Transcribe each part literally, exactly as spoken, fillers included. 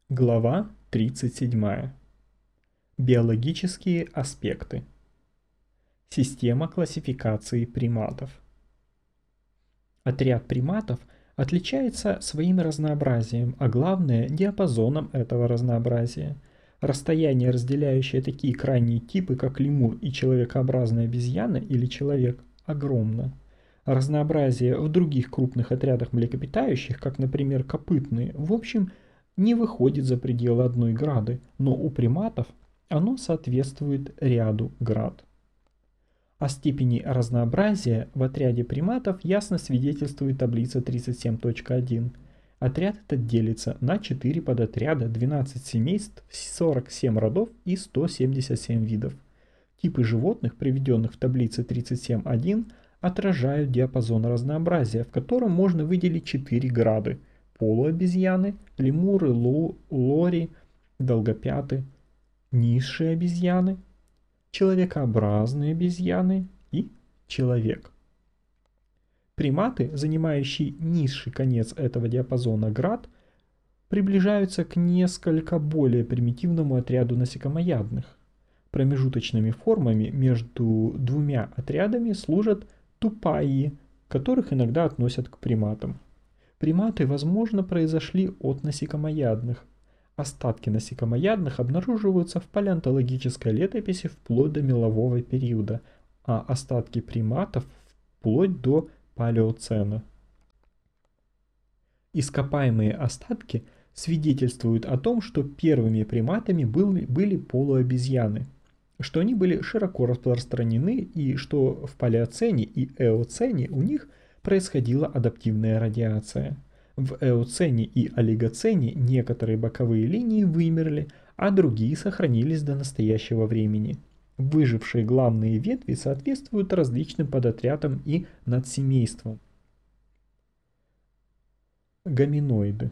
Глава тридцать семь. Биологические аспекты. Система классификации приматов. Отряд приматов отличается своим разнообразием, а главное – диапазоном этого разнообразия. Расстояние, разделяющее такие крайние типы, как лемур и человекообразная обезьяна или человек, огромно. Разнообразие в других крупных отрядах млекопитающих, как, например, копытные, в общем, не выходит за пределы одной грады, но у приматов оно соответствует ряду град. О степени разнообразия в отряде приматов ясно свидетельствует таблица тридцать семь точка один. Отряд этот делится на четыре подотряда, двенадцать семейств, сорок семь родов и сто семьдесят семь видов. Типы животных, приведенных в таблице тридцать семь точка один, отражают диапазон разнообразия, в котором можно выделить четыре грады: полуобезьяны, лемуры, ло, лори, долгопяты, низшие обезьяны, человекообразные обезьяны и человек. Приматы, занимающие низший конец этого диапазона град, приближаются к несколько более примитивному отряду насекомоядных. Промежуточными формами между двумя отрядами служат тупаи, которых иногда относят к приматам. Приматы, возможно, произошли от насекомоядных. Остатки насекомоядных обнаруживаются в палеонтологической летописи вплоть до мелового периода, а остатки приматов вплоть до палеоцена. Ископаемые остатки свидетельствуют о том, что первыми приматами были, были полуобезьяны, что они были широко распространены и что в палеоцене и эоцене у них происходила адаптивная радиация. В эоцене и олигоцене некоторые боковые линии вымерли, а другие сохранились до настоящего времени. Выжившие главные ветви соответствуют различным подотрядам и надсемействам. Гоминоиды.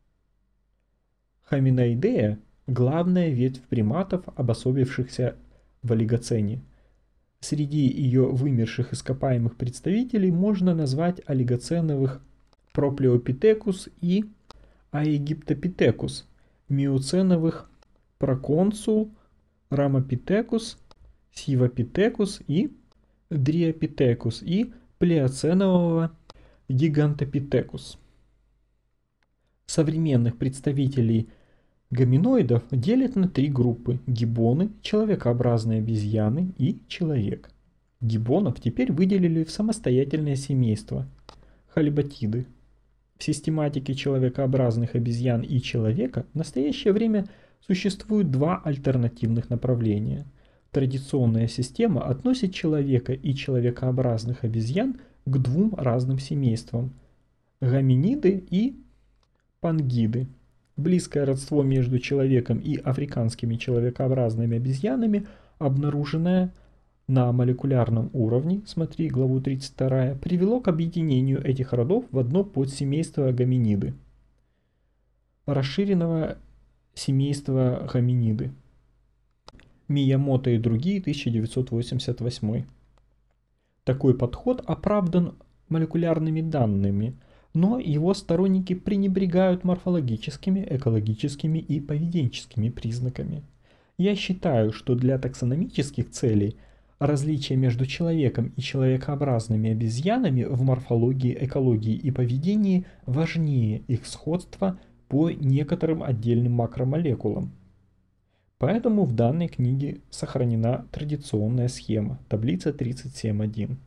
Хоминоидея – главная ветвь приматов, обособившихся в олигоцене. Среди ее вымерших ископаемых представителей можно назвать олигоценовых Проплеопитекус и Аегиптопитекус, миоценовых Проконсул, Рамопитекус, Сивопитекус и Дриопитекус и плеоценового Гигантопитекус. Современных представителей гоминоидов делят на три группы: гиббоны, человекообразные обезьяны и человек. Гиббонов теперь выделили в самостоятельное семейство – халибатиды. В систематике человекообразных обезьян и человека в настоящее время существует два альтернативных направления. Традиционная система относит человека и человекообразных обезьян к двум разным семействам – гоминиды и пангиды. Близкое родство между человеком и африканскими человекообразными обезьянами, обнаруженное на молекулярном уровне, смотри главу тридцать два, привело к объединению этих родов в одно подсемейство гоминиды, расширенного семейства гоминиды. Миямото и другие, тысяча девятьсот восемьдесят восемь. Такой подход оправдан молекулярными данными, но его сторонники пренебрегают морфологическими, экологическими и поведенческими признаками. Я считаю, что для таксономических целей различия между человеком и человекообразными обезьянами в морфологии, экологии и поведении важнее их сходства по некоторым отдельным макромолекулам. Поэтому в данной книге сохранена традиционная схема, таблица тридцать семь точка один.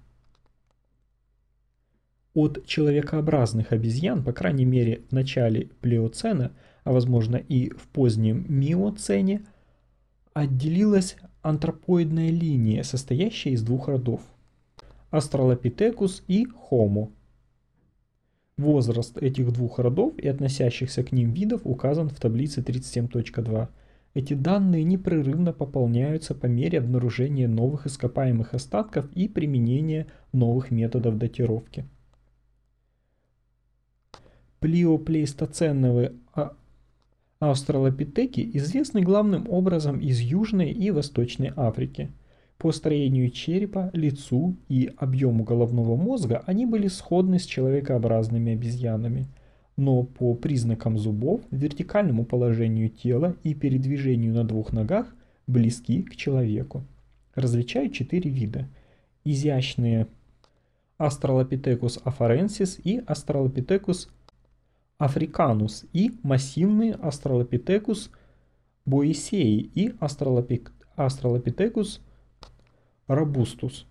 От человекообразных обезьян, по крайней мере в начале плеоцена, а возможно и в позднем миоцене, отделилась антропоидная линия, состоящая из двух родов – Австралопитекус и Homo. Возраст этих двух родов и относящихся к ним видов указан в таблице тридцать семь точка два. Эти данные непрерывно пополняются по мере обнаружения новых ископаемых остатков и применения новых методов датировки. Плиоплейстоценовые австралопитеки известны главным образом из Южной и Восточной Африки. По строению черепа, лицу и объему головного мозга они были сходны с человекообразными обезьянами. но по признакам зубов, вертикальному положению тела и передвижению на двух ногах близки к человеку. Различают четыре вида. Изящные Australopithecus afarensis и Australopithecus africanus и массивные Australopithecus boisei и Australopithecus robustus.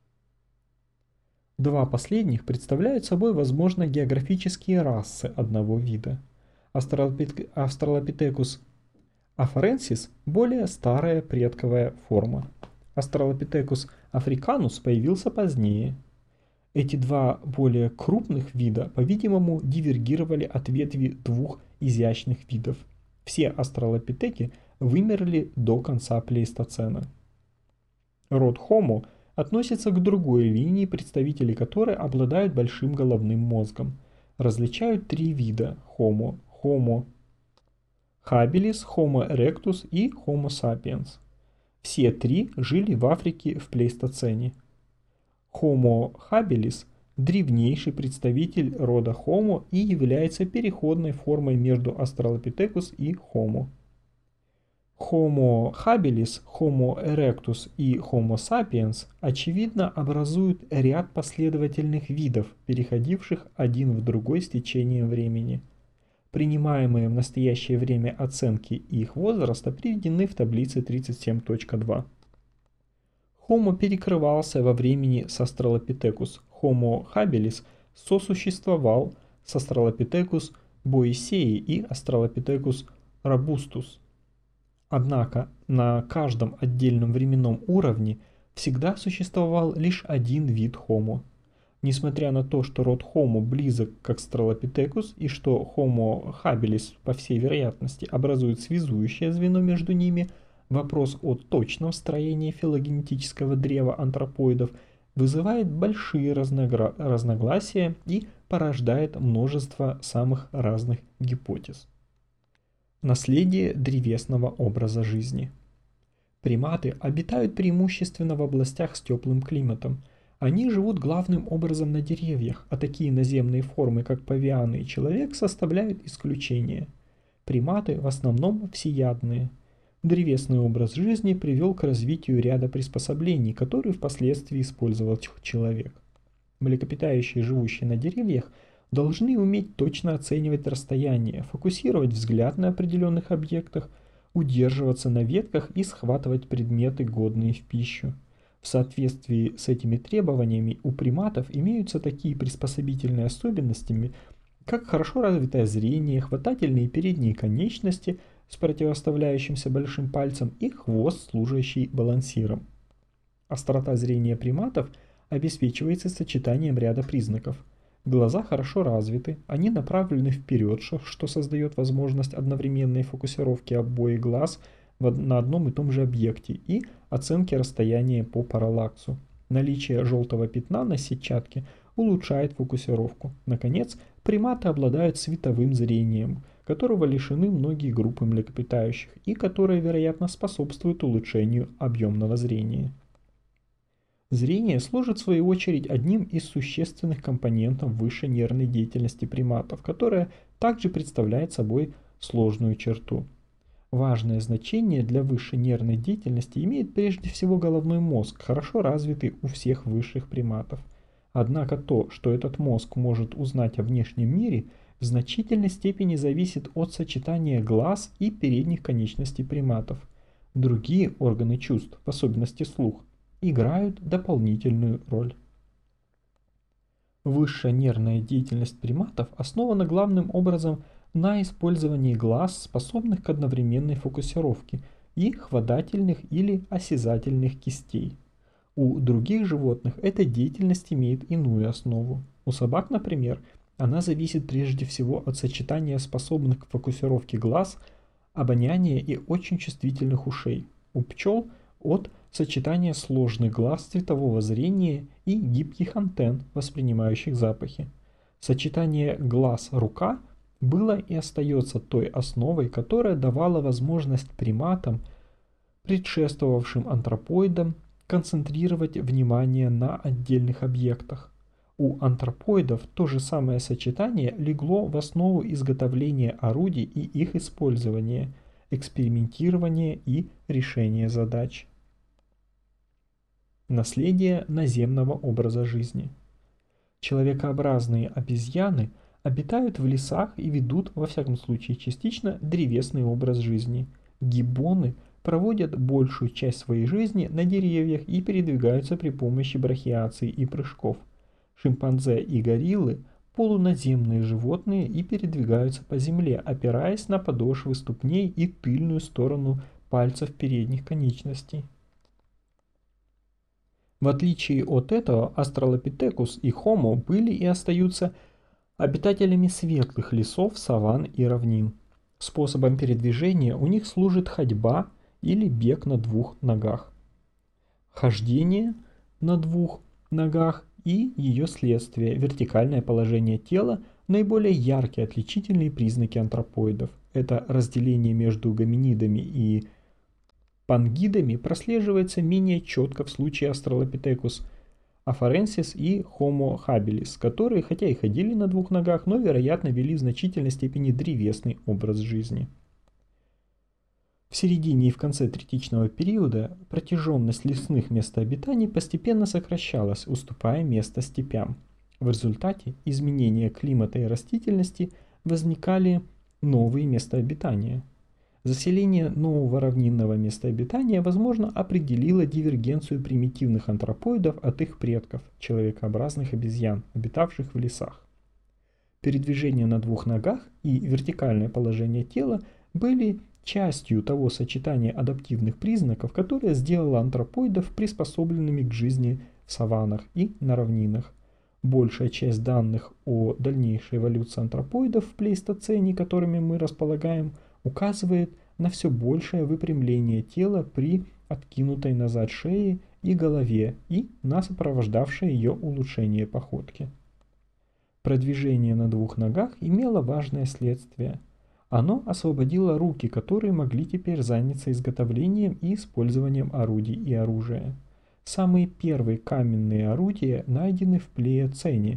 Два последних представляют собой, возможно, географические расы одного вида. Australopithecus afarensis – более старая предковая форма. Australopithecus africanus появился позднее. Эти два более крупных вида, по-видимому, дивергировали от ветви двух изящных видов. Все австралопитеки вымерли до конца плейстоцена. Род Homo относится к другой линии, представители которой обладают большим головным мозгом. Различают три вида Homo: Homo habilis, Homo erectus и Homo sapiens. Все три жили в Африке в плейстоцене. Homo habilis – древнейший представитель рода Homo и является переходной формой между Australopithecus и Homo. Homo habilis, Homo erectus и Homo sapiens очевидно образуют ряд последовательных видов, переходивших один в другой с течением времени. Принимаемые в настоящее время оценки их возраста приведены в таблице тридцать семь точка два. Homo перекрывался во времени с Australopithecus. Homo habilis сосуществовал с Australopithecus boisei и Australopithecus robustus. Однако на каждом отдельном временном уровне всегда существовал лишь один вид Homo. Несмотря на то, что род Homo близок к Australopithecus и что Homo habilis, по всей вероятности, образует связующее звено между ними, вопрос о точном строении филогенетического древа антропоидов вызывает большие разногра... разногласия и порождает множество самых разных гипотез. Наследие древесного образа жизни. Приматы обитают преимущественно в областях с теплым климатом. Они живут главным образом на деревьях, а такие наземные формы, как павианы и человек, составляют исключение. Приматы в основном всеядные. Древесный образ жизни привел к развитию ряда приспособлений, которые впоследствии использовал человек. Млекопитающие, живущие на деревьях, должны уметь точно оценивать расстояние, фокусировать взгляд на определенных объектах, удерживаться на ветках и схватывать предметы, годные в пищу. В соответствии с этими требованиями у приматов имеются такие приспособительные особенности, как хорошо развитое зрение, хватательные передние конечности с противоставляющимся большим пальцем и хвост, служащий балансиром. Острота зрения приматов обеспечивается сочетанием ряда признаков. Глаза хорошо развиты, они направлены вперед, что создает возможность одновременной фокусировки обоих глаз на одном и том же объекте и оценки расстояния по параллаксу. Наличие желтого пятна на сетчатке улучшает фокусировку. Наконец, приматы обладают световым зрением, которого лишены многие группы млекопитающих и которое, вероятно, способствует улучшению объемного зрения. Зрение служит в свою очередь одним из существенных компонентов высшей нервной деятельности приматов, которая также представляет собой сложную черту. Важное значение для высшей нервной деятельности имеет прежде всего головной мозг, хорошо развитый у всех высших приматов. Однако то, что этот мозг может узнать о внешнем мире, в значительной степени зависит от сочетания глаз и передних конечностей приматов. Другие органы чувств, в особенности слух, играют дополнительную роль. Высшая нервная деятельность приматов основана главным образом на использовании глаз, способных к одновременной фокусировке, и хватательных или осязательных кистей. У других животных эта деятельность имеет иную основу. У собак, например, она зависит прежде всего от сочетания способных к фокусировке глаз, обоняния и очень чувствительных ушей. У пчел от сочетания сложных глаз, цветового зрения и гибких антенн, воспринимающих запахи. Сочетание глаз-рука было и остается той основой, которая давала возможность приматам, предшествовавшим антропоидам, концентрировать внимание на отдельных объектах. У антропоидов то же самое сочетание легло в основу изготовления орудий и их использования, экспериментирования и решения задач. Наследие наземного образа жизни. Человекообразные обезьяны обитают в лесах и ведут, во всяком случае частично, древесный образ жизни. Гиббоны проводят большую часть своей жизни на деревьях и передвигаются при помощи брахиации и прыжков. Шимпанзе и гориллы – полуназемные животные и передвигаются по земле, опираясь на подошвы ступней и тыльную сторону пальцев передних конечностей. В отличие от этого, Australopithecus и Homo были и остаются обитателями светлых лесов, саванн и равнин. Способом передвижения у них служит ходьба или бег на двух ногах. Хождение на двух ногах и ее следствие, вертикальное положение тела, наиболее яркие отличительные признаки антропоидов. Это разделение между гоминидами и пангидами прослеживается менее четко в случае Australopithecus afarensis и Homo habilis, которые хотя и ходили на двух ногах, но вероятно вели в значительной степени древесный образ жизни. В середине и в конце третичного периода протяженность лесных мест обитаний постепенно сокращалась, уступая место степям. В результате изменения климата и растительности возникали новые места обитания. Заселение нового равнинного места обитания, возможно, определило дивергенцию примитивных антропоидов от их предков, человекообразных обезьян, обитавших в лесах. Передвижение на двух ногах и вертикальное положение тела были частью того сочетания адаптивных признаков, которое сделало антропоидов приспособленными к жизни в саваннах и на равнинах. Большая часть данных о дальнейшей эволюции антропоидов в плейстоцене, которыми мы располагаем, указывает на все большее выпрямление тела при откинутой назад шее и голове и на сопровождавшее ее улучшение походки. Продвижение на двух ногах имело важное следствие. Оно освободило руки, которые могли теперь заняться изготовлением и использованием орудий и оружия. Самые первые каменные орудия найдены в плеоцене,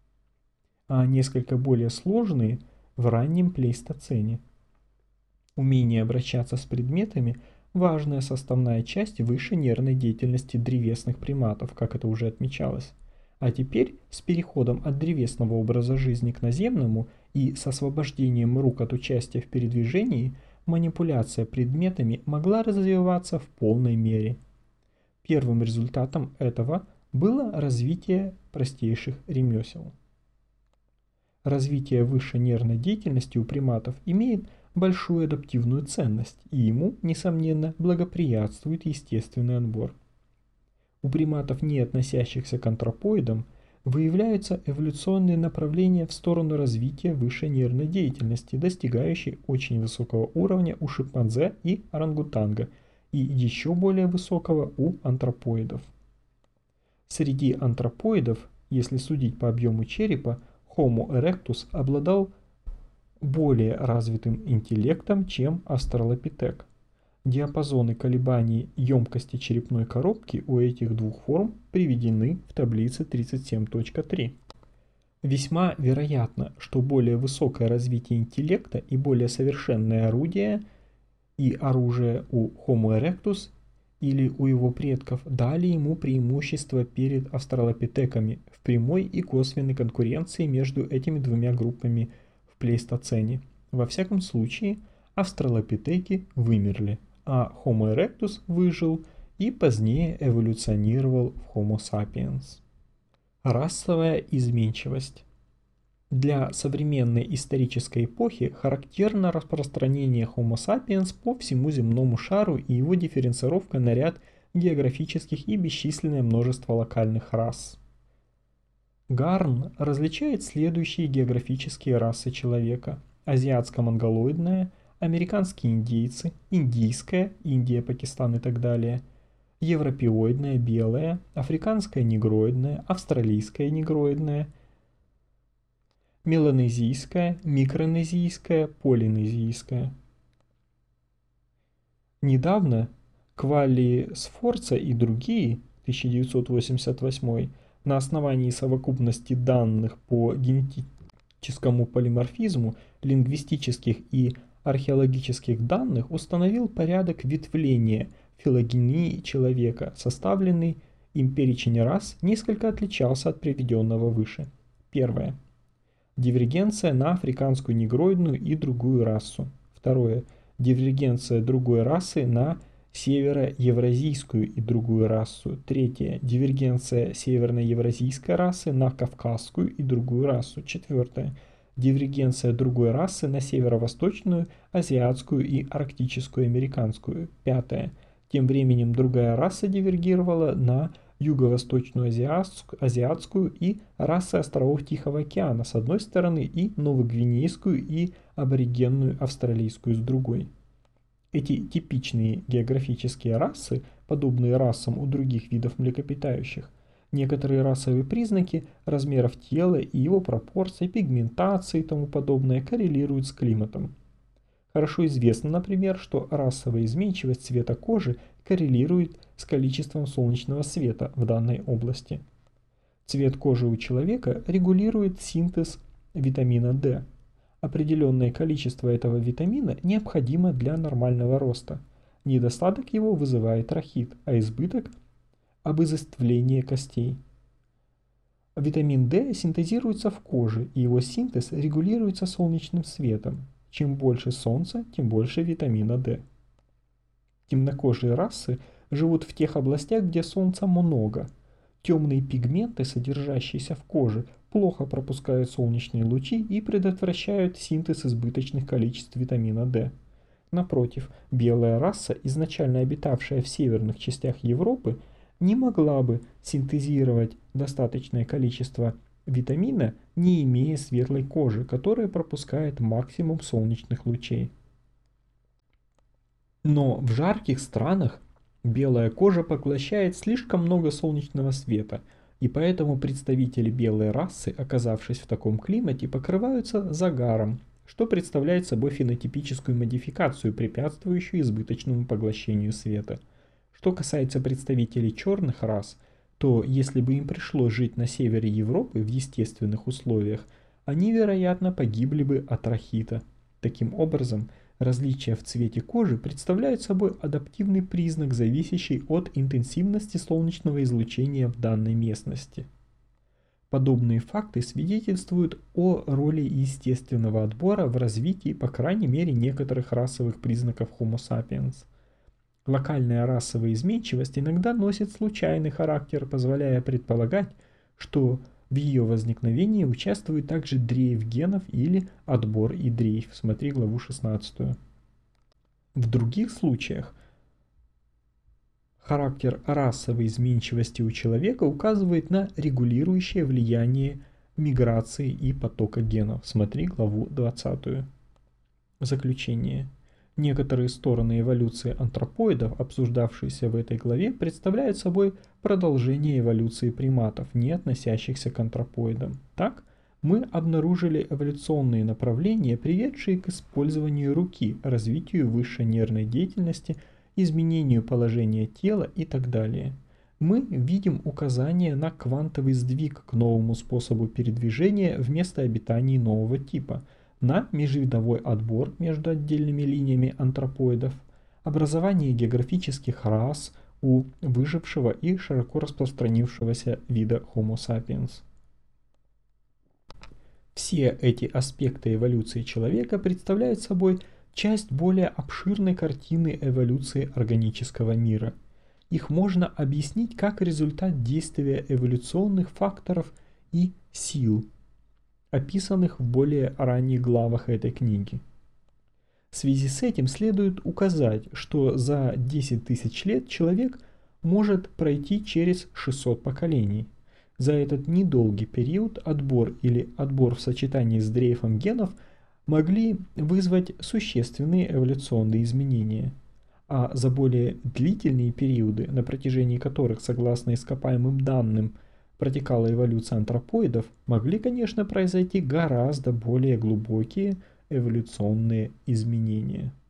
а несколько более сложные в раннем плейстоцене. Умение обращаться с предметами – важная составная часть высшей нервной деятельности древесных приматов, как это уже отмечалось. А теперь, с переходом от древесного образа жизни к наземному и с освобождением рук от участия в передвижении, манипуляция предметами могла развиваться в полной мере. Первым результатом этого было развитие простейших ремесел. Развитие высшей нервной деятельности у приматов имеет большую адаптивную ценность, и ему, несомненно, благоприятствует естественный отбор. У приматов, не относящихся к антропоидам, выявляются эволюционные направления в сторону развития высшей нервной деятельности, достигающей очень высокого уровня у шимпанзе и орангутанга, и еще более высокого у антропоидов. Среди антропоидов, если судить по объему черепа, Homo erectus обладал более развитым интеллектом, чем Australopithec. Диапазоны колебаний емкости черепной коробки у этих двух форм приведены в таблице тридцать семь точка три. Весьма вероятно, что более высокое развитие интеллекта и более совершенное орудие и оружие у Homo erectus или у его предков дали ему преимущество перед австралопитеками в прямой и косвенной конкуренции между этими двумя группами в плейстоцене. Во всяком случае, австралопитеки вымерли, а Homo erectus выжил и позднее эволюционировал в Homo sapiens. Расовая изменчивость. Для современной исторической эпохи характерно распространение Homo sapiens по всему земному шару и его дифференцировка на ряд географических и бесчисленное множество локальных рас. Гарн различает следующие географические расы человека: азиатско-монголоидная, американские индейцы, индийская, Индия, Пакистан и так далее, европеоидная, белая, африканская негроидная, австралийская негроидная, меланезийская, микронезийская, полинезийская. Недавно Квалли Сфорца и другие, тысяча девятьсот восемьдесят восьмой, На основании совокупности данных по генетическому полиморфизму, лингвистических и археологических данных установил порядок ветвления филогении человека, составленный им перечень рас несколько отличался от приведенного выше. Первое. Дивергенция на африканскую негроидную и другую расу. Второе. Дивергенция другой расы на североевразийскую и другую расу. Третье. Дивергенция северноевразийской расы на кавказскую и другую расу. Четвертое. Дивергенция другой расы на северо-восточную, азиатскую и арктическую американскую. Пятое. Тем временем другая раса дивергировала на юго-восточную азиатскую, азиатскую и расы островов Тихого океана с одной стороны и новогвинейскую и аборигенную австралийскую с другой. Эти типичные географические расы, подобные расам у других видов млекопитающих, некоторые расовые признаки размеров тела и его пропорций, пигментации и тому подобное коррелируют с климатом. Хорошо известно, например, что расовая изменчивость цвета кожи коррелирует с количеством солнечного света в данной области. Цвет кожи у человека регулирует синтез витамина D. Определенное количество этого витамина необходимо для нормального роста. Недостаток его вызывает рахит, а избыток – обызоствление костей. Витамин D синтезируется в коже, и его синтез регулируется солнечным светом. Чем больше солнца, тем больше витамина D. Темнокожие расы живут в тех областях, где солнца много. Темные пигменты, содержащиеся в коже, плохо пропускают солнечные лучи и предотвращают синтез избыточных количеств витамина D. Напротив, белая раса, изначально обитавшая в северных частях Европы, не могла бы синтезировать достаточное количество витамина, не имея светлой кожи, которая пропускает максимум солнечных лучей. Но в жарких странах белая кожа поглощает слишком много солнечного света, и поэтому представители белой расы, оказавшись в таком климате, покрываются загаром, что представляет собой фенотипическую модификацию, препятствующую избыточному поглощению света. Что касается представителей черных рас, то если бы им пришлось жить на севере Европы в естественных условиях, они, вероятно, погибли бы от рахита. Таким образом, различия в цвете кожи представляют собой адаптивный признак, зависящий от интенсивности солнечного излучения в данной местности. Подобные факты свидетельствуют о роли естественного отбора в развитии, по крайней мере, некоторых расовых признаков Homo sapiens. Локальная расовая изменчивость иногда носит случайный характер, позволяя предполагать, что в ее возникновении участвует также дрейф генов или отбор и дрейф. Смотри главу шестнадцатую. В других случаях характер расовой изменчивости у человека указывает на регулирующее влияние миграции и потока генов. Смотри главу двадцатую. Заключение. Некоторые стороны эволюции антропоидов, обсуждавшиеся в этой главе, представляют собой продолжение эволюции приматов, не относящихся к антропоидам. Так, мы обнаружили эволюционные направления, приведшие к использованию руки, развитию высшей нервной деятельности, изменению положения тела и так далее. Мы видим указания на квантовый сдвиг к новому способу передвижения вместо обитаний нового типа, на межвидовой отбор между отдельными линиями антропоидов, образование географических рас у выжившего и широко распространившегося вида Homo sapiens. Все эти аспекты эволюции человека представляют собой часть более обширной картины эволюции органического мира. Их можно объяснить как результат действия эволюционных факторов и сил, описанных в более ранних главах этой книги. В связи с этим следует указать, что за десять тысяч лет человек может пройти через шестьсот поколений. За этот недолгий период отбор или отбор в сочетании с дрейфом генов могли вызвать существенные эволюционные изменения. А за более длительные периоды, на протяжении которых, согласно ископаемым данным, протекала эволюция антропоидов, могли, конечно, произойти гораздо более глубокие эволюционные изменения.